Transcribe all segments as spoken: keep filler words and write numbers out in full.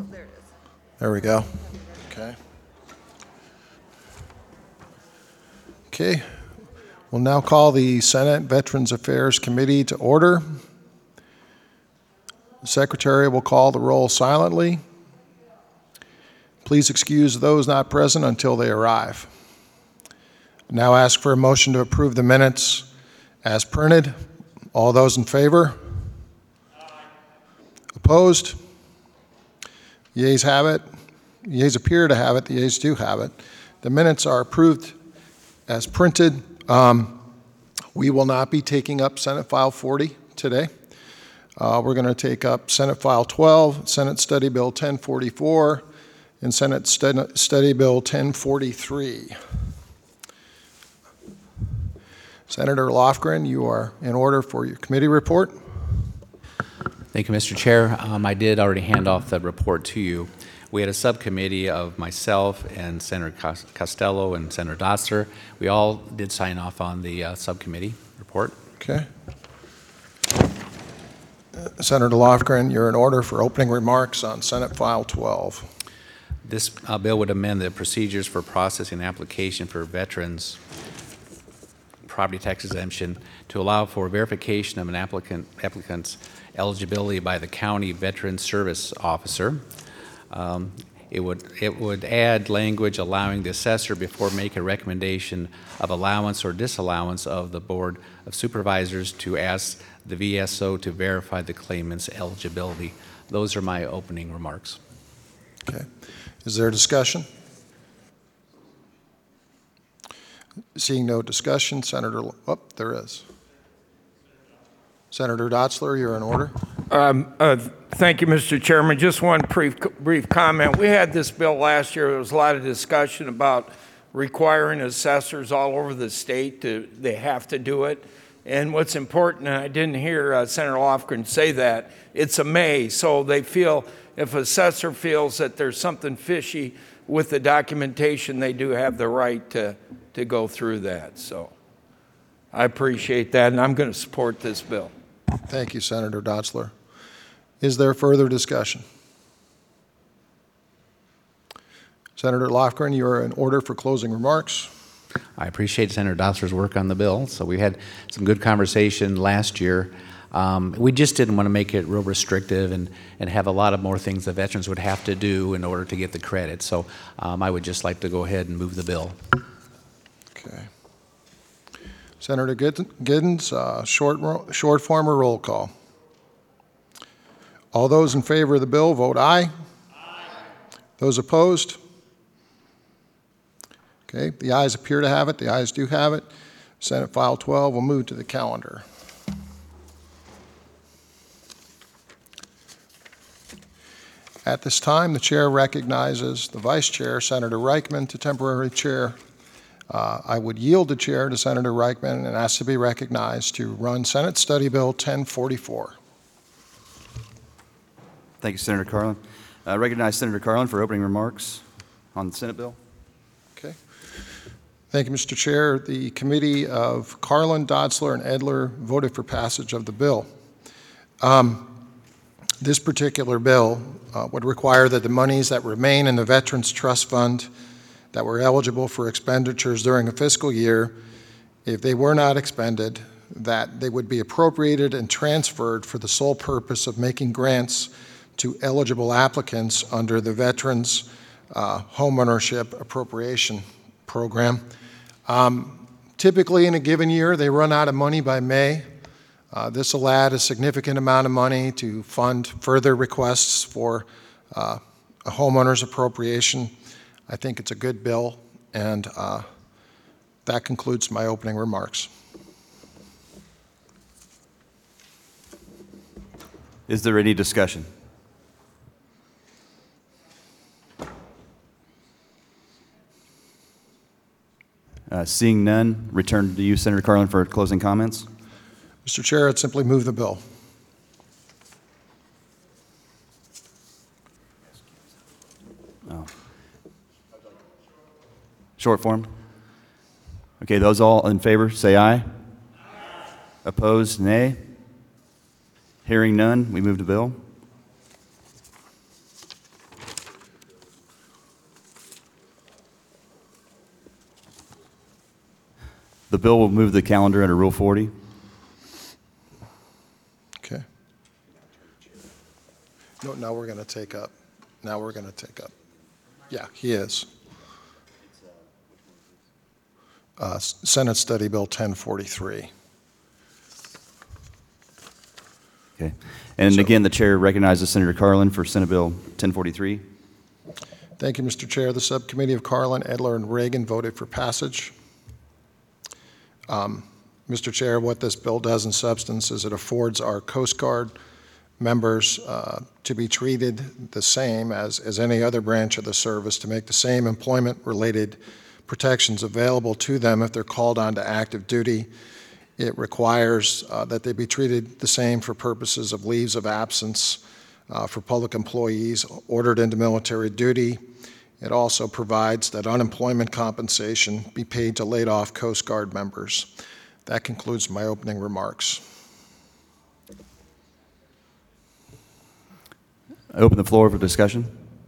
There we go. Okay. Okay. We'll now call the Senate Veterans Affairs Committee to order. The Secretary will call the roll silently. Please excuse those not present until they arrive. Now ask for a motion to approve the minutes as printed. All those in favor? Aye. Opposed? Yeas have it. Yeas appear to have it. The yeas do have it. The minutes are approved as printed. Um, we will not be taking up Senate File forty today. Uh, we're going to take up Senate File twelve, Senate Study Bill ten forty-four, and Senate Stud- Study Bill ten forty-three. Senator Lofgren, you are in order for your committee report. Thank you, Mister Chair. Um, I did already hand off the report to you. We had a subcommittee of myself and Senator Costello and Senator Dotzler. We all did sign off on the uh, subcommittee report. Okay. Uh, Senator Lofgren, you're in order for opening remarks on Senate File twelve. This uh, bill would amend the procedures for processing an application for veterans property tax exemption to allow for verification of an applicant applicant's eligibility by the county veteran service officer. Um, it would it would add language allowing the assessor, before making a recommendation of allowance or disallowance of the Board of Supervisors, to ask the V S O to verify the claimant's eligibility. Those are my opening remarks. Okay. Is there discussion? Seeing no discussion, Senator, oh, there is. Senator Dotzler, you're in order. Um, uh, thank you, Mister Chairman. Just one brief, brief comment. We had this bill last year. There was a lot of discussion about requiring assessors all over the state to, they have to do it. And what's important, and I didn't hear uh, Senator Lofgren say that, it's a may. So they feel, if assessor feels that there's something fishy with the documentation, they do have the right to, to go through that. So I appreciate that, and I'm going to support this bill. Thank you, Senator Dotzler. Is there further discussion? Senator Lofgren, you are in order for closing remarks. I appreciate Senator Dotzler's work on the bill. So we had some good conversation last year. Um, we just didn't want to make it real restrictive and, and have a lot of more things that veterans would have to do in order to get the credit. So um, I would just like to go ahead and move the bill. Okay. Senator Giddens, uh, short, short form or roll call. All those in favor of the bill vote aye. Aye. Those opposed? Okay, the ayes appear to have it. The ayes do have it. Senate File twelve will move to the calendar. At this time, the chair recognizes the vice chair, Senator Reichman, to temporarily chair. Uh, I would yield the chair to Senator Reichman and ask to be recognized to run Senate Study Bill ten forty-four. Thank you, Senator Carlin. I recognize Senator Carlin for opening remarks on the Senate bill. Okay. Thank you, Mister Chair. The committee of Carlin, Dotzler, and Edler voted for passage of the bill. Um, this particular bill uh, would require that the monies that remain in the Veterans Trust Fund that were eligible for expenditures during a fiscal year, if they were not expended, that they would be appropriated and transferred for the sole purpose of making grants to eligible applicants under the Veterans uh, Homeownership Appropriation Program. Um, typically in a given year, they run out of money by May. Uh, this will add a significant amount of money to fund further requests for uh, a homeowner's appropriation. I think it's a good bill, and uh, that concludes my opening remarks. Is there any discussion? Uh, seeing none, return to you, Senator Carlin, for closing comments. Mister Chair, I'd simply move the bill. Oh. Short form? Okay, those all in favor, say aye. Aye. Opposed, nay. Hearing none, we move to bill. The bill will move the calendar under Rule forty. Okay. No, now we're going to take up, now we're going to take up. Yeah, he is. Uh, Senate Study Bill ten forty-three. Okay. And So- again, the chair recognizes Senator Carlin for Senate Bill ten forty-three. Thank you, Mister Chair. The subcommittee of Carlin, Edler, and Reagan voted for passage. Um, Mister Chair, what this bill does in substance is it affords our Coast Guard members uh, to be treated the same as, as any other branch of the service, to make the same employment-related protections available to them if they're called on to active duty. It requires uh, that they be treated the same for purposes of leaves of absence uh, for public employees ordered into military duty. It also provides that unemployment compensation be paid to laid-off Coast Guard members. That concludes my opening remarks. I open the floor for discussion.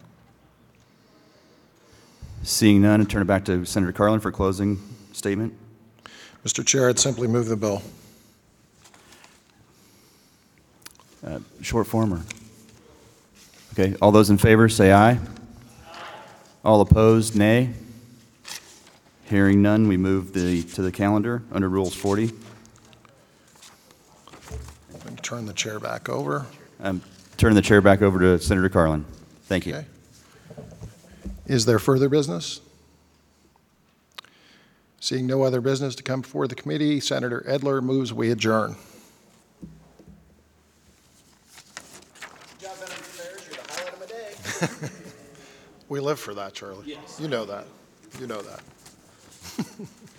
Seeing none, I turn it back to Senator Carlin for closing statement. Mister Chair, I'd simply move the bill. Uh, Short form or? Okay, all those in favor say aye. All opposed, nay. Hearing none, we move the, to the calendar under Rules forty. I'm going to turn the chair back over. Um, Turn the chair back over to Senator Carlin. Thank you. Okay. Is there further business? Seeing no other business to come before the committee, Senator Edler moves we adjourn. Good job, Veteran Affairs. You're the highlight of my day. We live for that, Charlie. Yes. You know that. You know that.